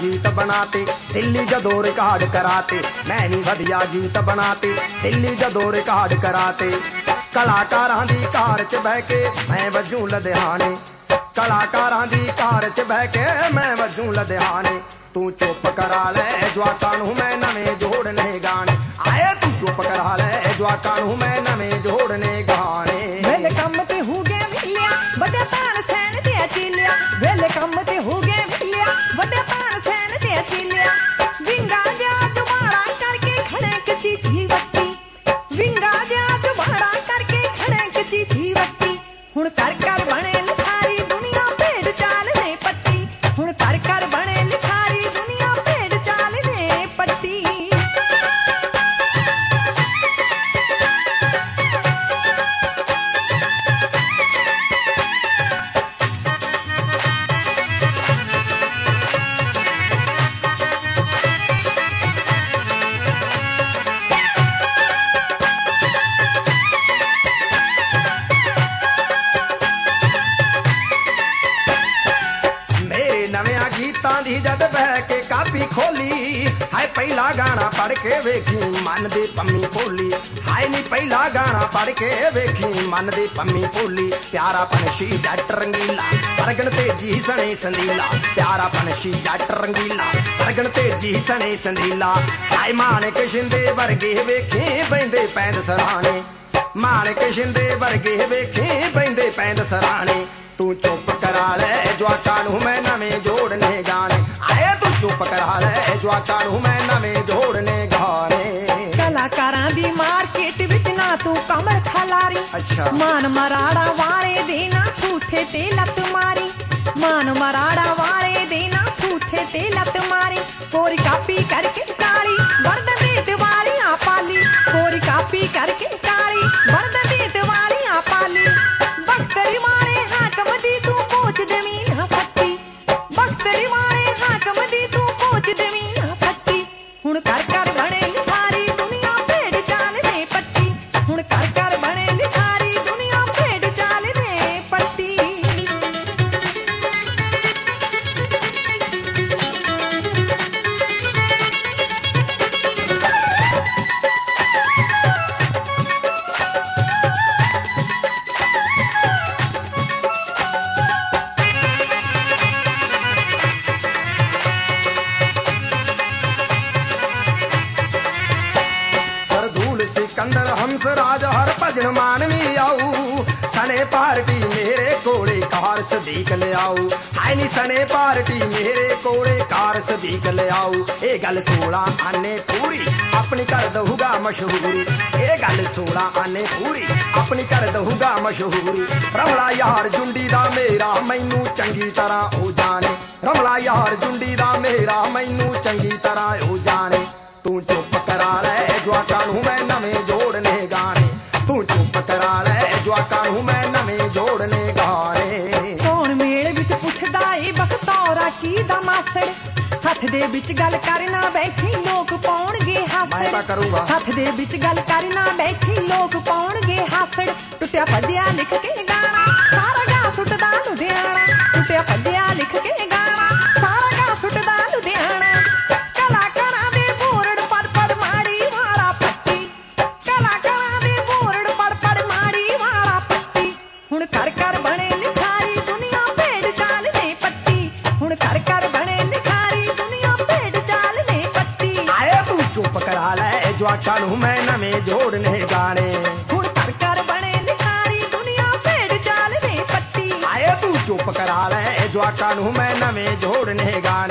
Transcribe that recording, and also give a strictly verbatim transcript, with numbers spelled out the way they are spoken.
गीत बनाते दिल्ली जदों रिकॉर्ड कराते। मैं भी वधिया गीत बनाते दिल्ली जदों रिकॉर्ड कराते। कलाकारां दी कार च बह के मैं वजूं लुधियाने। कलाकारां दी कार च बह के मैं वजूं लुधियाने। तू चुप करा ले जवाकां नूं मैं नवें जोड़ने गाने। आए तू चुप करा ले जवाकां नूं मैं नवें जोड़ने गाने। वेले कम ते हो गए मिलिया बड़े तान सैन ते चिलिया। वेले कम ते हो गए मिलिया बड़े तान सैन ते चिलिया। विंगा जा जुबाड़ा करके खड़े के चिट्ठी वट्टी। विंगा जा जुबाड़ा करके खड़े के चिट्ठी वट्टी। हुण कर कर बने लिखारी दुनिया भेड़ चाल ने पट्टी। हुण कर कर बने लिखारी दुनिया भेड़ चाल ने पट्टी। गीतां दी जद बह के कापी खोली हाय पहला गाना पढ़ के वेखी मन दे पम्मी भोली। हाय नी पहला गाना पढ़ के वेखी मन दे पम्मी भोली। प्यारा पंछी जट रंगीला परगण ते जी सने संदीला। प्यारा पंछी जट रंगीला परगण ते जी सने संदीला। हाय माणक शिंदे वर्गे वेखे बैंदे पैंद सराने। माणक शिंदे वर्गे वेखे बैंदे पैंद सराने। तू चुप करा ले जवाकां नूं मैं नवें जोड़ने गाने। आए तू चुप करा ले जवाकां नूं मैं नवें जोड़ने गाने। कलाकारां दी मार्केट विच ना तू कमर खलारी। अच्छा मान मराड़ा वाले देना झूठे ते लत मारी। मान मराड़ा वाले देना झूठे ते लत मारी। कोरी कापी करके काली वर्द दे दिवालियां पाली। कोरी कापी करके काली वर्द दे दिवालियां पाली। बख्तरी मारे हाकम दी तू पोच देवी ना फट्टी। बख्तरी मारे हाकम दी तू पोच देवी ना फट्टी। हुण कर कर बने लिखारी दुनिया भेड़ चाल ने पट्टी। हुण कर कर बने लिखारी दुनिया भेड़ चाल ने पट्टी। सिकंदर हंस राज हर भजन मानवी आऊ। सने पार्टी मेरे कोले कार सदीक ले आऊ। हाय नी सने पार्टी मेरे कोले कार सदीक ले आऊ। ये गल सोलह आने पूरी अपनी कर दऊगा मशहूरी। ये गल सोलह आने पूरी अपनी कर दऊगा मशहूरी। रमला यार जुंडी दा मेरा मैनू चंगी तरह ओ जाने। रमला यार जुंडी दा मेरा मैनू चंगी तरह ओ जाने। तू चुप करा ले जवाकां नूं मैं नवें जोड़ने गाने। तू चुप करा ले जवाकां नूं मैं नवें जोड़ने गाने। कौन मेल विच पुछदा ए बखतौरा की दा मासड़। हथ दे विच गल करना बैठी लोग पाउणगे हासड़। मैं करूंगा हथ दे विच गल करना बैठी लोग पाउणगे हासड़। टुटिया भजिया लिख के गाना सारा गा सुटदा लुधियाना। टुटिया भजिया लिख के गाना सारा गा सुटदा लुधियाना। कलाकारां दे बोरड पड़ पड़ माड़ी वाला पट्टी। कलाकारां दे बोरड पड़ पड़ माड़ी वाला पट्टी। हुण कर कर बने लिखारी दुनिया भेड़ चाल ने पट्टी। हुण कर कर बने लिखारी दुनिया भेड़ चाल ने पट्टी। आए तू चुप करा ले जवाकां नूं मैं नवें जोड़ने गाने। हुण कर कर बने लिखारी दुनिया भेड़ चाल ने पट्टी। आए तू चुप करा ले जवाकां नूं मैं नवें जोड़ने गाने।